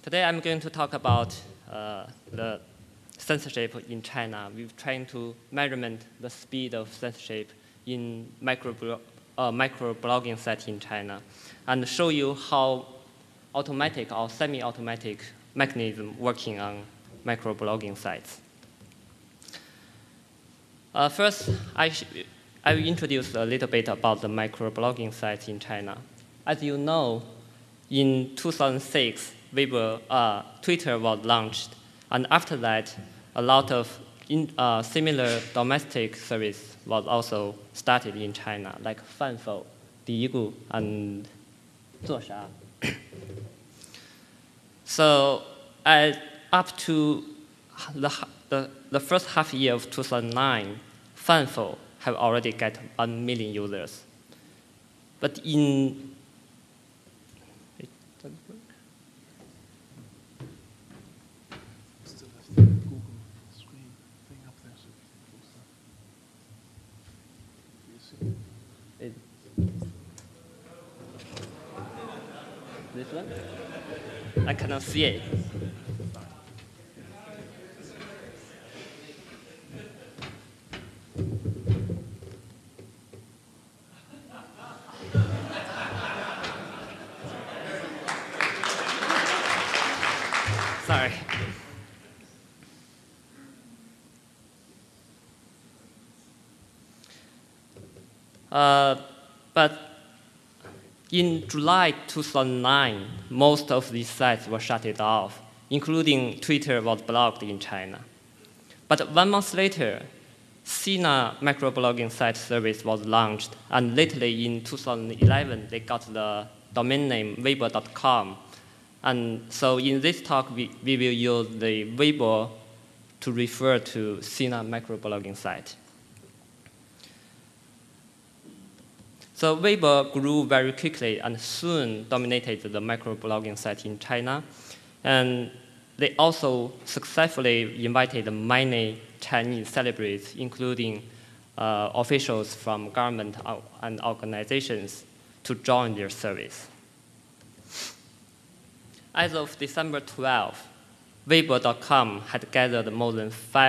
Today I'm going to talk about the censorship in China. We're trying to measurement the speed of censorship in microblogging site in China, and show you how automatic or semi-automatic mechanism working on microblogging sites. First, I will introduce a little bit about the microblogging sites in China. As you know, in 2006, Twitter was launched, and after that, a lot of similar domestic service was also started in China, like Fanfou, Diigu, and Zuosha. So, up to the first half year of 2009, Fanfou have already got 1 million users. But in this one? I cannot see it. Sorry. But in July 2009, most of these sites were shut off, including Twitter was blocked in China. But 1 month later, Sina microblogging site service was launched, and lately in 2011, they got the domain name Weibo.com. And so in this talk, we will use the Weibo to refer to Sina microblogging site. So Weibo grew very quickly and soon dominated the microblogging site in China. And they also successfully invited many Chinese celebrities, including officials from government and organizations, to join their service. As of December 12, Weibo.com had gathered more than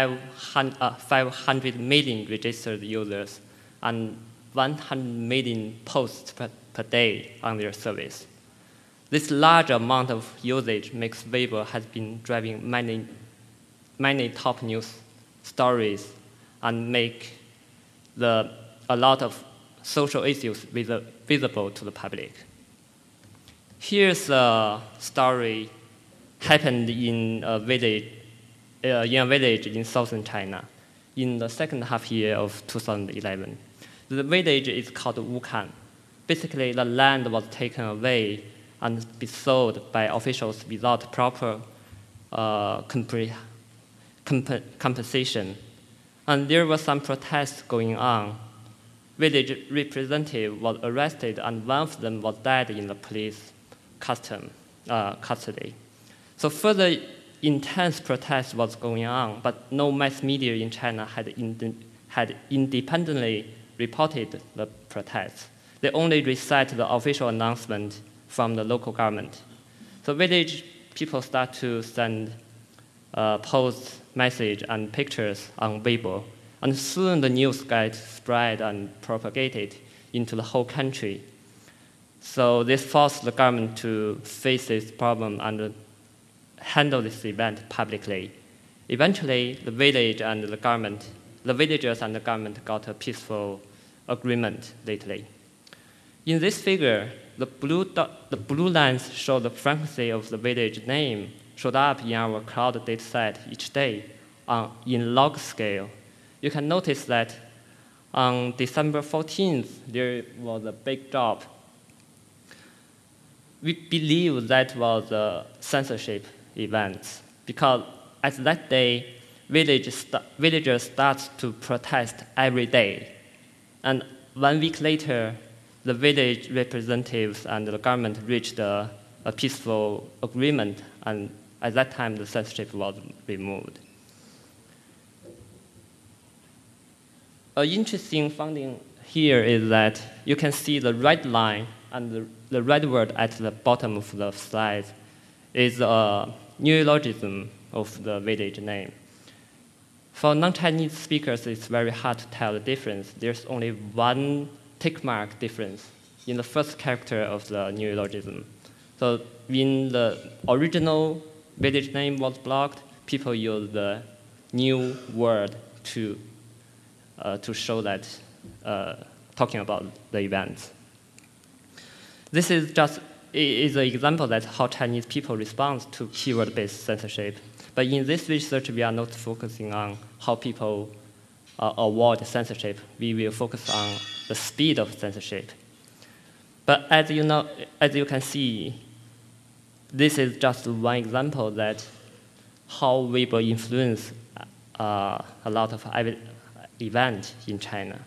500 million registered users and 100 million posts per day on their service. This large amount of usage makes Weibo has been driving many top news stories and make a lot of social issues visible to the public. Here's a story happened in a village in southern China in the second half year of 2011. The village is called Wukan. Basically, the land was taken away and be sold by officials without proper compensation. And there was some protests going on. Village representative was arrested, and one of them was died in the police custody. So further intense protest was going on, but no mass media in China had independently reported the protests. They only recite the official announcement from the local government. So village people start to send posts, message, and pictures on Weibo, and soon the news got spread and propagated into the whole country. So this forced the government to face this problem and handle this event publicly. Eventually, the villagers and the government got a peaceful agreement lately. In this figure, the blue lines show the frequency of the village name showed up in our cloud dataset each day in log scale. You can notice that on December 14th, there was a big drop. We believe that was a censorship event because at that day, villagers start to protest every day. And 1 week later, the village representatives and the government reached a peaceful agreement, and at that time, the censorship was removed. An interesting finding here is that you can see the red line and the red word at the bottom of the slide is a neologism of the village name. For non-Chinese speakers, it's very hard to tell the difference. There's only one tick mark difference in the first character of the neologism. So when the original village name was blocked, people use the new word to show that talking about the event. This is just an example that how Chinese people respond to keyword-based censorship. But in this research, we are not focusing on how people avoid censorship. We will focus on the speed of censorship. But as you can see, this is just one example that how Weibo influence a lot of events in China.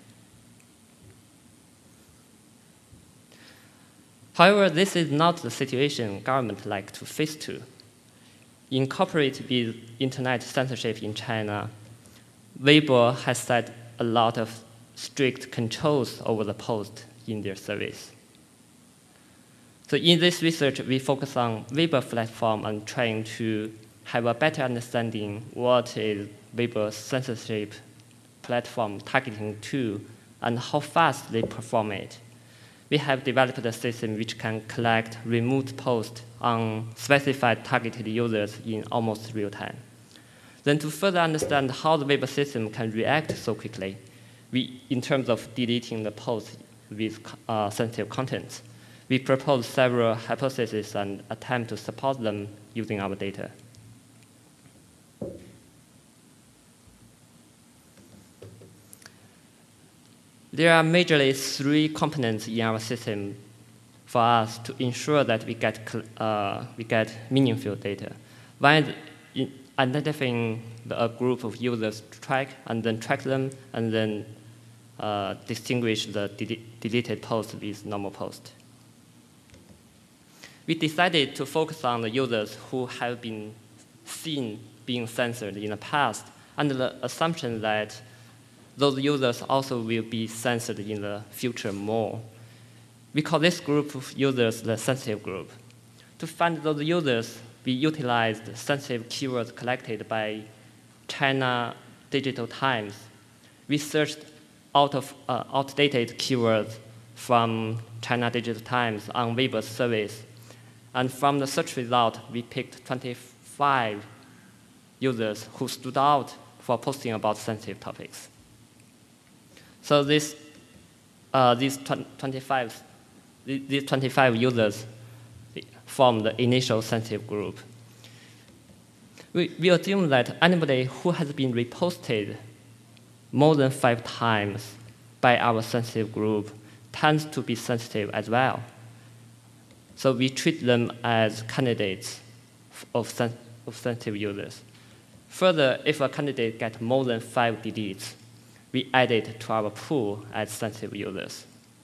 However, this is not the situation government like to face to. In cooperation with internet censorship in China, Weibo has set a lot of strict controls over the post in their service. So in this research, we focus on Weibo platform and trying to have a better understanding what is Weibo's censorship platform targeting to and how fast they perform it. We have developed a system which can collect removed posts on specified targeted users in almost real time. Then to further understand how the Weibo system can react so quickly, in terms of deleting the posts with sensitive content, we propose several hypotheses and attempt to support them using our data. There are majorly three components in our system for us to ensure that we get meaningful data. One is identifying a group of users to track, and then track them, and then distinguish the deleted post with normal post. We decided to focus on the users who have been seen being censored in the past, under the assumption that those users also will be censored in the future more. We call this group of users the sensitive group. To find those users, we utilized sensitive keywords collected by China Digital Times. We searched outdated keywords from China Digital Times on Weibo's service. And from the search result, we picked 25 users who stood out for posting about sensitive topics. So these 25 users form the initial sensitive group. We assume that anybody who has been reposted more than 5 times by our sensitive group tends to be sensitive as well. So we treat them as candidates of sensitive users. Further, if a candidate gets more than 5 deletes, we add it to our pool as sensitive users.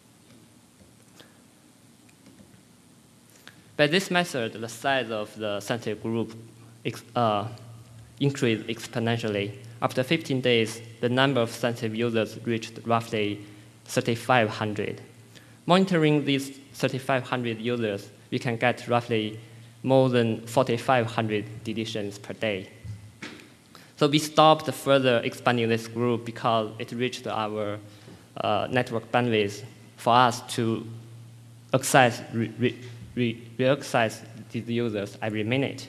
By this method, the size of the sensitive group increased exponentially. After 15 days, the number of sensitive users reached roughly 3,500. Monitoring these 3,500 users, we can get roughly more than 4,500 deletions per day. So we stopped further expanding this group because it reached our network bandwidth for us to access, re-access these users every minute.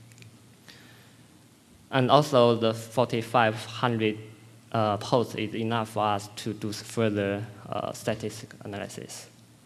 And also the 4,500 posts is enough for us to do further statistical analysis.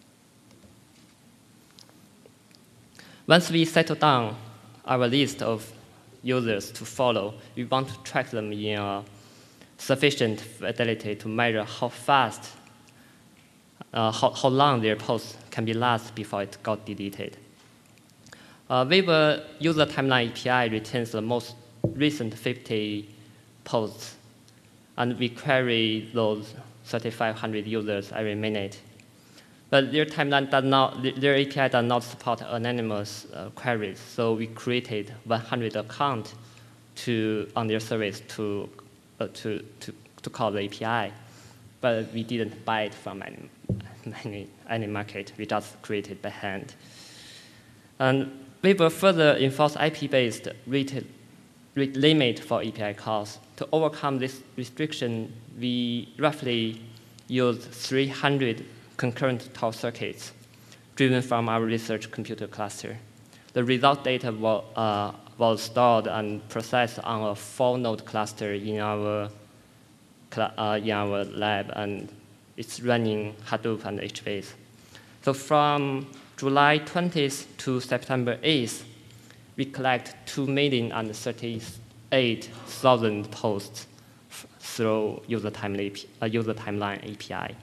Once we settle down our list of users to follow, we want to track them in a sufficient fidelity to measure how fast, how long their posts can be last before it got deleted. Weibo user timeline API retains the most recent 50 posts, and we query those 3,500 users every minute. But their timeline their API does not support anonymous queries, so we created 100 accounts on their service to call the API. But we didn't buy it from any market. We just created by hand. And We will further enforce IP-based rate limit for API calls. To overcome this restriction, we roughly use 300 concurrent Tor circuits driven from our research computer cluster. The result data was stored and processed on a 4-node cluster in our lab, and it's running Hadoop and HBase. So from July 20th to September 8th, we collect 2,038,000 posts through user timeline API.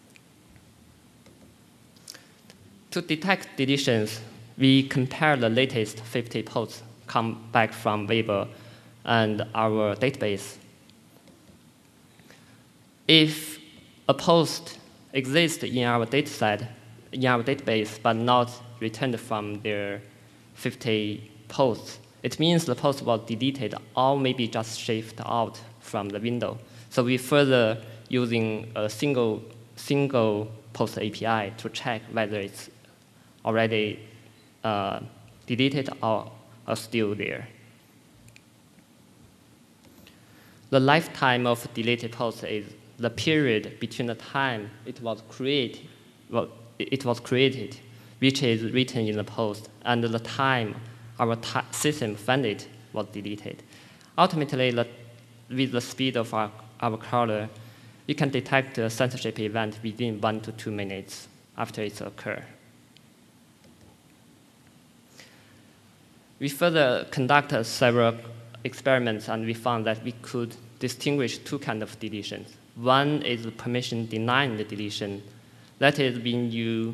To detect deletions, we compare the latest 50 posts come back from Weber and our database. If a post exists in our dataset, in our database, but not returned from their 50 posts, it means the post was deleted or maybe just shipped out from the window. So we further using a single post API to check whether it's already deleted or still there. The lifetime of deleted posts is the period between the time it was created, which is written in the post, and the time our system found it was deleted. Ultimately, with the speed of our crawler, we can detect a censorship event within 1 to 2 minutes after it's occurred. We further conducted several experiments, and we found that we could distinguish 2 kinds of deletions. One is permission-denying deletion. That is when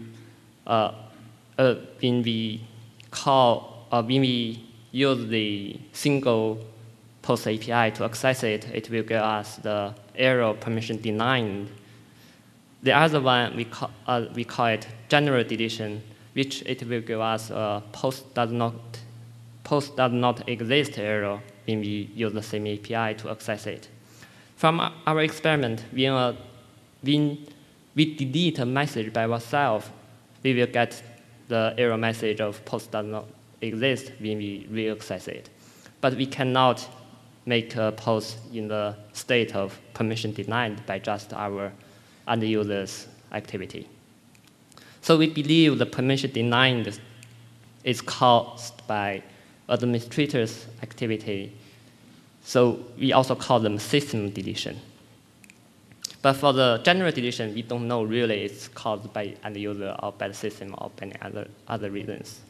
we use the single post API to access it, it will give us the error permission denied. The other one we call it general deletion, which it will give us a post does not exist error when we use the same API to access it. From our experiment, when we delete a message by ourselves, we will get the error message of post does not exist when we re-access it. But we cannot make a post in the state of permission denied by just our end user's activity. So we believe the permission denied is caused by administrator's activity. So we also call them system deletion. But for the general deletion, we don't know really it's caused by end user or by the system or by any other reasons.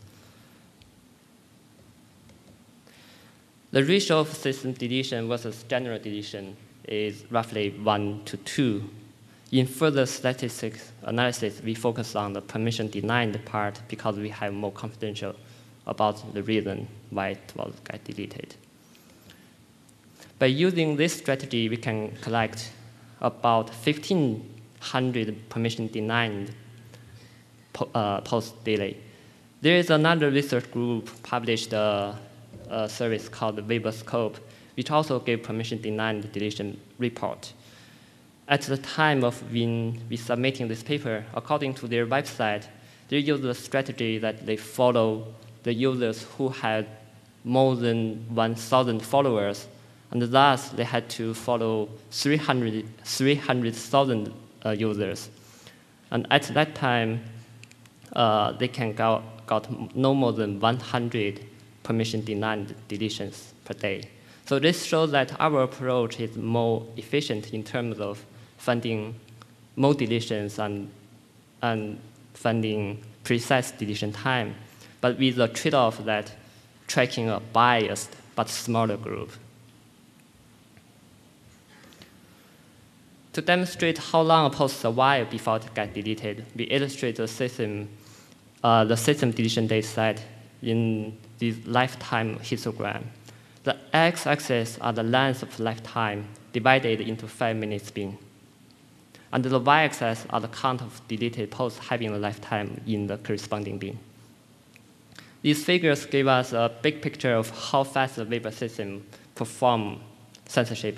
The ratio of system deletion versus general deletion is roughly 1 to 2. In further statistics analysis, we focus on the permission denied part because we have more confidential about the reason why it was got deleted. By using this strategy, we can collect about 1,500 permission denied posts daily. There is another research group published a service called WeberScope, which also gave permission denied deletion report. At the time of when we submitting this paper, according to their website, they use a strategy that they follow the users who had more than 1,000 followers, and thus they had to follow 300,000 users. And at that time, they can got no more than 100 permission denied deletions per day. So this shows that our approach is more efficient in terms of finding more deletions and finding precise deletion time, but with the trade-off that tracking a biased but smaller group. To demonstrate how long a post survives before it gets deleted, we illustrate the system deletion data set in this lifetime histogram. The x-axis are the length of lifetime divided into 5-minute spin. And the y-axis are the count of deleted posts having a lifetime in the corresponding bin. These figures give us a big picture of how fast the Weber system performs censorship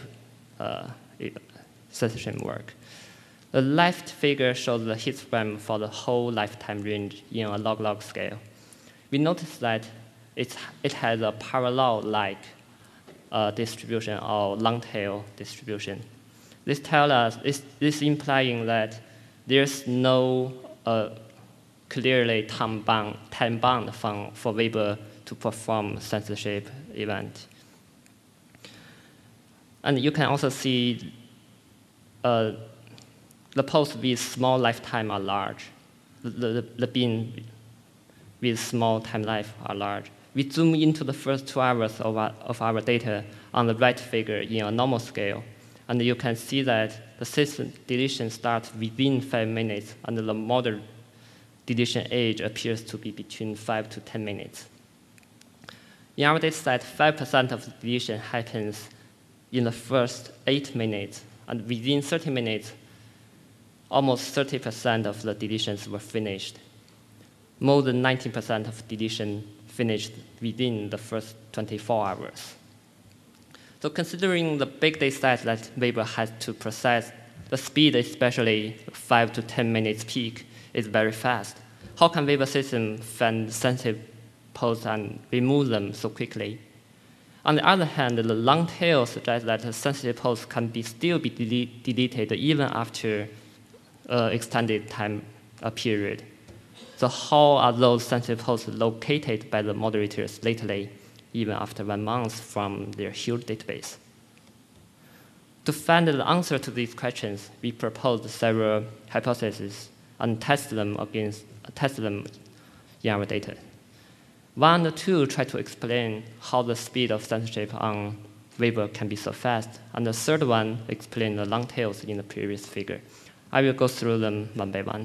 work. The left figure shows the histogram for the whole lifetime range in a log-log scale. We noticed that it has a parallel-like distribution or long-tail distribution. This tells us, this implying that there's no clearly time-bound for Weber to perform censorship event. And you can also see the posts with small lifetime are large. The bin with small time life are large. We zoom into the first 2 hours of our data on the right figure in a normal scale, and you can see that the system deletion starts within 5 minutes, and the model deletion age appears to be between 5 to 10 minutes. In our data set, 5% of the deletion happens in the first 8 minutes, and within 30 minutes, almost 30% of the deletions were finished. More than 90% of deletion finished within the first 24 hours. So considering the big data set that Weber has to process, the speed, especially 5 to 10 minutes peak, is very fast. How can Weber system find sensitive posts and remove them so quickly? On the other hand, the long tail suggests that the sensitive posts can still be deleted even after extended time period. So how are those sensitive posts located by the moderators lately, even after 1 month from their huge database? To find the answer to these questions, we proposed several hypotheses and test them in our data. 1 and 2 try to explain how the speed of censorship on Weber can be so fast, and the third one explains the long tails in the previous figure. I will go through them one by one.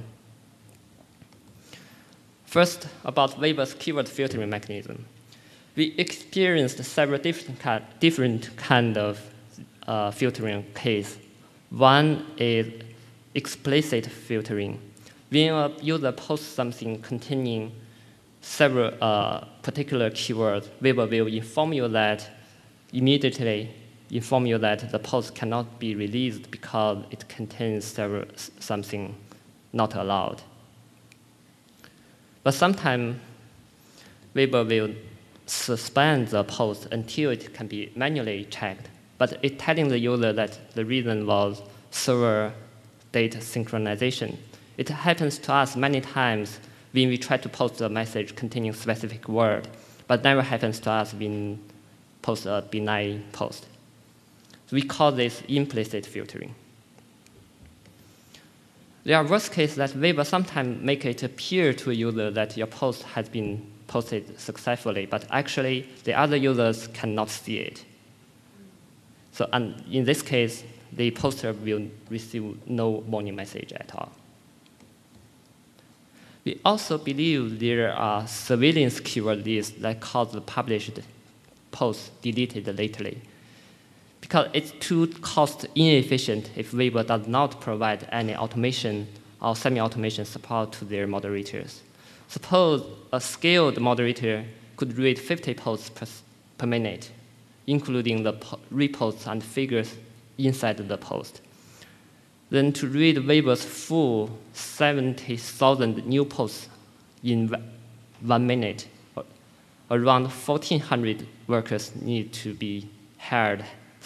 First, about Weber's keyword filtering mechanism. We experienced several different kind of filtering case. One is explicit filtering. When a user posts something containing several particular keywords, Weber will immediately inform you that the post cannot be released because it contains something not allowed. But sometimes Weber will suspend the post until it can be manually checked, but it's telling the user that the reason was server data synchronization. It happens to us many times when we try to post a message containing specific word, but never happens to us when post a benign post. So we call this implicit filtering. There are worst cases that Weber sometimes make it appear to a user that your post has been posted successfully, but actually the other users cannot see it. So and in this case, the poster will receive no warning message at all. We also believe there are surveillance keyword lists that cause the published posts deleted lately, because it's too cost inefficient if Weber does not provide any automation or semi-automation support to their moderators. Suppose a skilled moderator could read 50 posts per minute, including the reposts and figures inside the post. Then to read Weber's full 70,000 new posts in 1 minute, around 1,400 workers need to be hired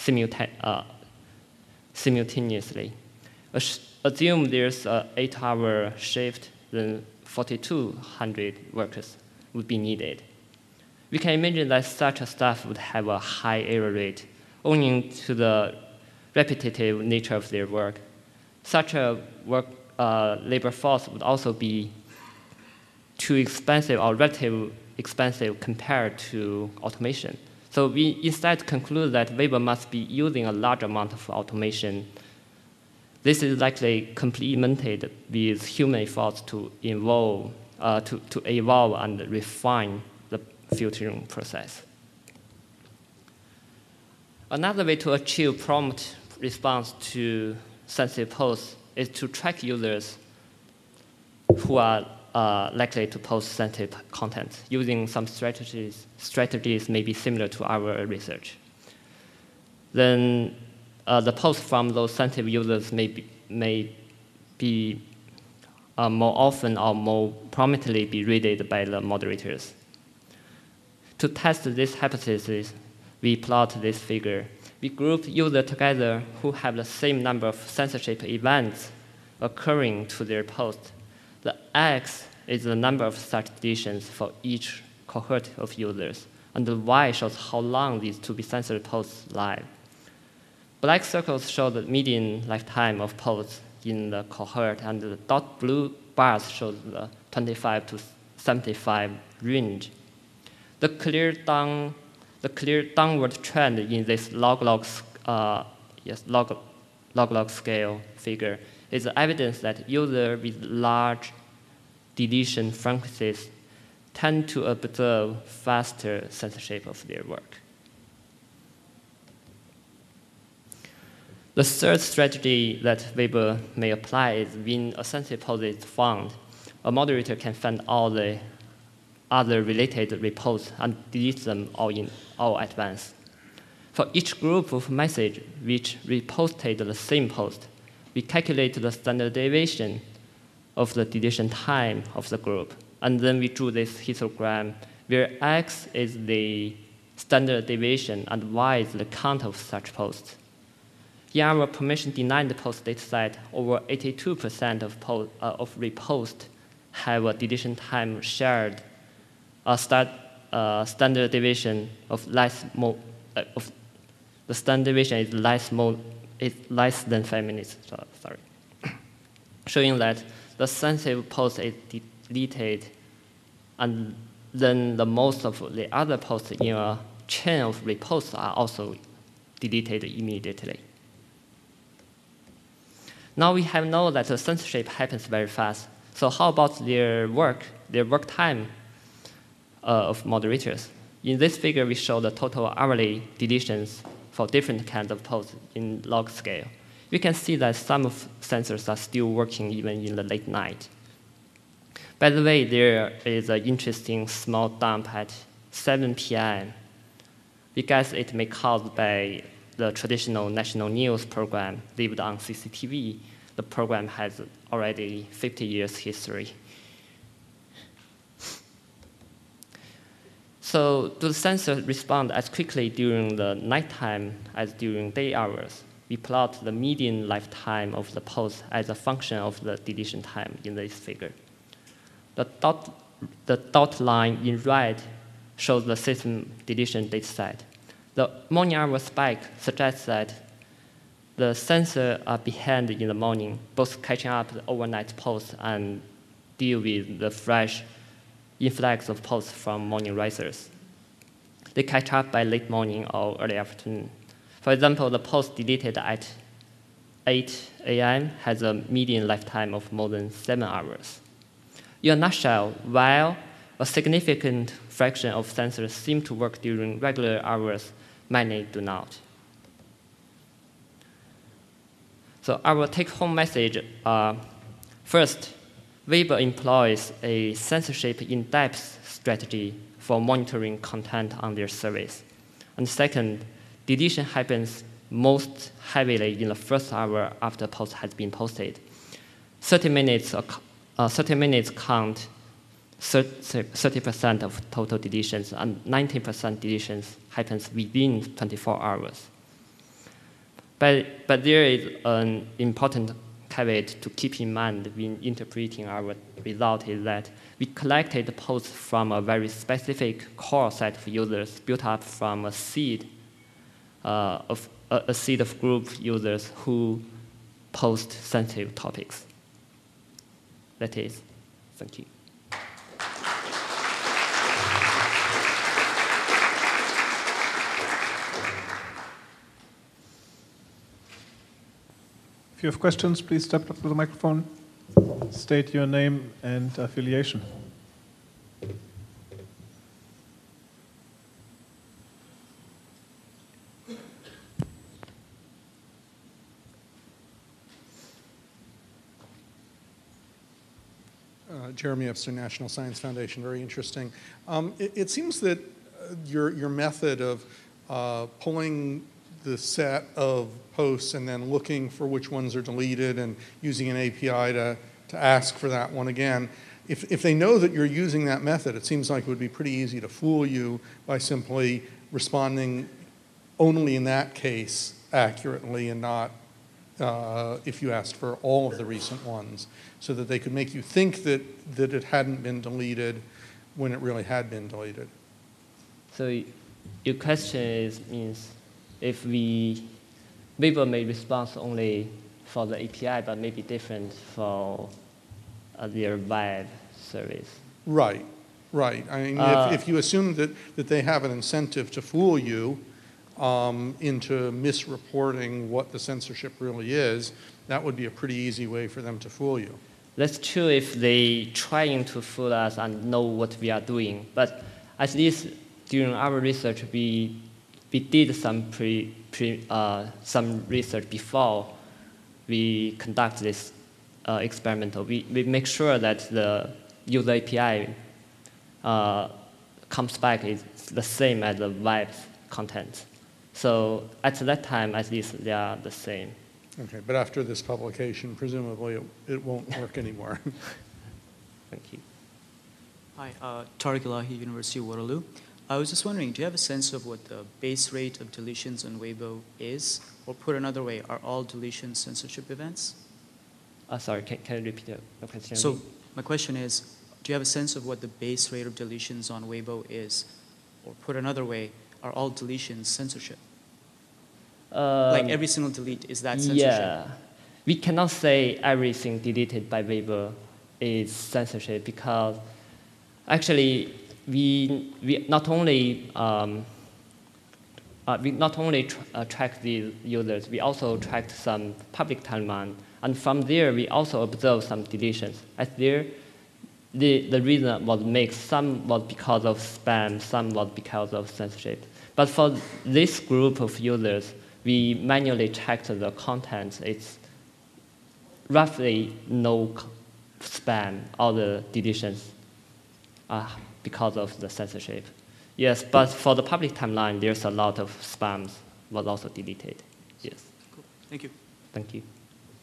simultaneously. Assume there's an 8-hour shift, then 4,200 workers would be needed. We can imagine that such a staff would have a high error rate, owing to the repetitive nature of their work. Such a labor force would also be too expensive or relatively expensive compared to automation. So we instead conclude that Weber must be using a large amount of automation. This is likely complemented with human efforts to evolve and refine the filtering process. Another way to achieve prompt response to sensitive posts is to track users who are likely to post sensitive content using some strategies maybe similar to our research. Then the posts from those sensitive users may be more often or more prominently be read by the moderators. To test this hypothesis, we plot this figure. We group users together who have the same number of censorship events occurring to their post. The X is the number of such deletions for each cohort of users, and the Y shows how long these to-be censored posts live. Black circles show the median lifetime of posts in the cohort, and the blue bars show the 25 to 75 range. The clear downward trend in this log-log scale figure is evidence that users with large deletion frequencies tend to observe faster censorship of their work. The third strategy that Weber may apply is when a censorship post is found, a moderator can find all the other related reposts and delete them all at once. For each group of messages which reposted the same post, we calculate the standard deviation of the deletion time of the group, and then we drew this histogram where X is the standard deviation and Y is the count of such posts. In our permission-denied post dataset, over 82% of reposts have a deletion time shared, a standard deviation of the standard deviation is less than 5 minutes. Sorry, showing that the sensitive post is deleted, and then the most of the other posts in a chain of reposts are also deleted immediately. Now we have known that the censorship happens very fast. So how about their work time of moderators? In this figure, we show the total hourly deletions for different kinds of posts in log scale. You can see that some of censors are still working even in the late night. By the way, there is an interesting small dump at 7 p.m. because it may be caused by the traditional national news program lived on CCTV. The program has already 50 years history. So do the sensors respond as quickly during the nighttime as during day hours? We plot the median lifetime of the post as a function of the deletion time in this figure. The dot line in red shows the system deletion dataset. The morning hour spike suggests that the sensors are behind in the morning, both catching up the overnight posts and deal with the fresh influx of posts from morning risers. They catch up by late morning or early afternoon. For example, the post deleted at 8 a.m. has a median lifetime of more than 7 hours. In a nutshell, while a significant fraction of sensors seem to work during regular hours, many do not. So our take-home message are, first, Weber employs a censorship in-depth strategy for monitoring content on their service. And second, deletion happens most heavily in the first hour after a post has been posted. 30 minutes count 30% of total deletions, and 19% deletions happens within 24 hours. But there is an important caveat to keep in mind when interpreting our result is that we collected posts from a very specific core set of users built up from a seed of group users who post sensitive topics. That is, thank you. If you have questions, please step up to the microphone. State your name and affiliation. Jeremy Epstein, National Science Foundation, very interesting. It seems that your method of pulling the set of posts and then looking for which ones are deleted and using an API to ask for that one again if they know that you're using that method, it seems like it would be pretty easy to fool you by simply responding only in that case accurately and not if you asked for all of the recent ones, so that they could make you think that it hadn't been deleted when it really had been deleted. So your question means if Weibo may respond only for the API, but maybe different for their web service. Right, right. I mean, if you assume that they have an incentive to fool you into misreporting what the censorship really is, that would be a pretty easy way for them to fool you. That's true if they trying to fool us and know what we are doing. But at least during our research, we did some some research before we conduct this experimental. We make sure that the user API comes back is the same as the web content. So at that time, at least they are the same. Okay, but after this publication, presumably it won't work anymore. Thank you. Hi, Tariq Elahi, University of Waterloo. I was just wondering, do you have a sense of what the base rate of deletions on Weibo is? Or put another way, are all deletions censorship events? Sorry, can you repeat the question? So my question is, do you have a sense of what the base rate of deletions on Weibo is? Or put another way, are all deletions censorship? Like every single delete, is that censorship? Yeah. We cannot say everything deleted by Weibo is censorship because actually we not only track the users, we also tracked some public timeline, and from there we also observed some deletions. At there, the reason was mixed. Some was because of spam, some was because of censorship. But for this group of users, we manually checked the content. It's roughly no spam, all the deletions because of the censorship. Yes, but for the public timeline, there's a lot of spams was also deleted. Yes. Cool. Thank you. Thank you.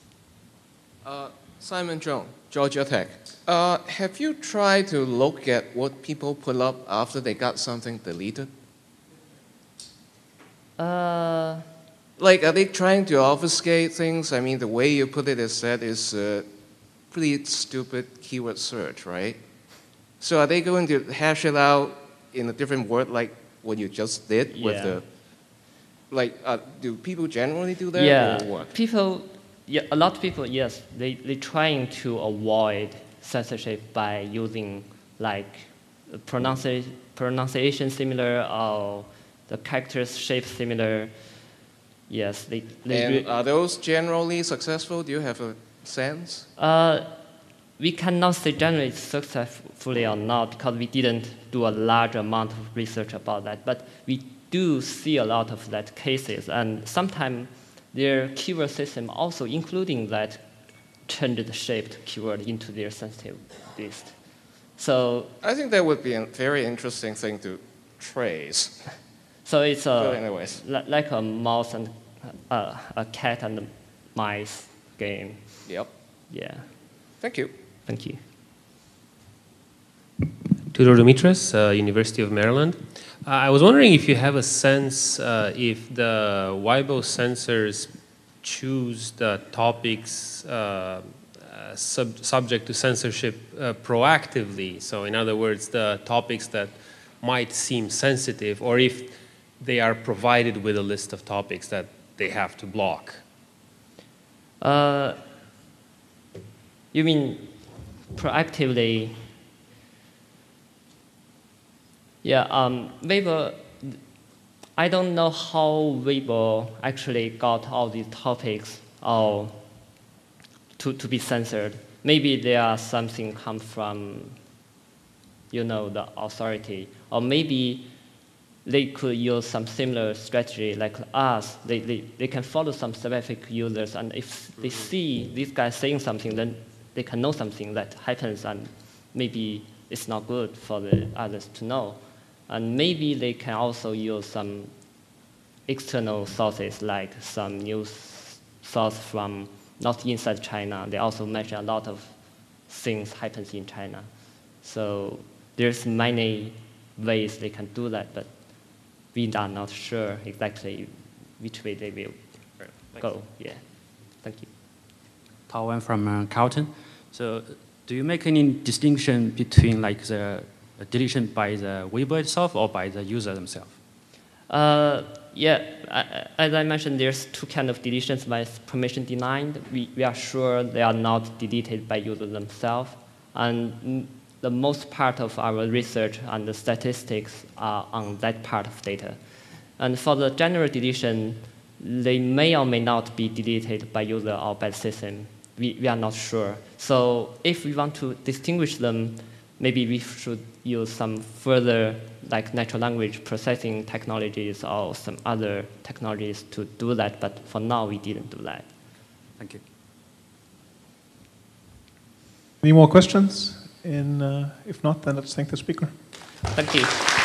Simon Zhong, Georgia Tech. Have you tried to look at what people put up after they got something deleted? Like, are they trying to obfuscate things? I mean, the way you put it is that is pretty stupid keyword search, right? So are they going to hash it out in a different word like what you just did with the, like, do people generally do that or what? People, a lot of people, yes, they trying to avoid censorship by using like pronunciation similar or the characters shape similar. Yes, and are those generally successful? Do you have a sense? We cannot say generally successfully or not because we didn't do a large amount of research about that. But we do see a lot of that cases, and sometimes their keyword system also including that changed the shaped keyword into their sensitive list. So I think that would be a very interesting thing to trace. So it's anyways. like a mouse and a cat and mice game. Yep. Yeah. Thank you. Thank you. Tudor Dimitris, University of Maryland. I was wondering if you have a sense if the Weibo censors choose the topics subject to censorship proactively. So in other words, the topics that might seem sensitive, or if they are provided with a list of topics that they have to block. You mean proactively? Yeah, Weibo, I don't know how Weibo actually got all these topics to be censored. Maybe there are something come from, the authority, or maybe they could use some similar strategy like us. They can follow some specific users, and if they see these guys saying something, then they can know something that happens, and maybe it's not good for the others to know. And maybe they can also use some external sources, like some news source from not inside China. They also mention a lot of things happens in China. So there's many ways they can do that, but we are not sure exactly which way they will go. Yeah, thank you. Tao Wan from Carleton. So do you make any distinction between like the deletion by the Weibo itself or by the user themselves? Yeah, as I mentioned, there's two kinds of deletions by permission denied. We are sure they are not deleted by users themselves. And the most part of our research and the statistics are on that part of data. And for the general deletion, they may or may not be deleted by user or by the system. We are not sure. So if we want to distinguish them, maybe we should use some further like natural language processing technologies or some other technologies to do that, but for now we didn't do that. Thank you. Any more questions? If not, then let's thank the speaker. Thank you.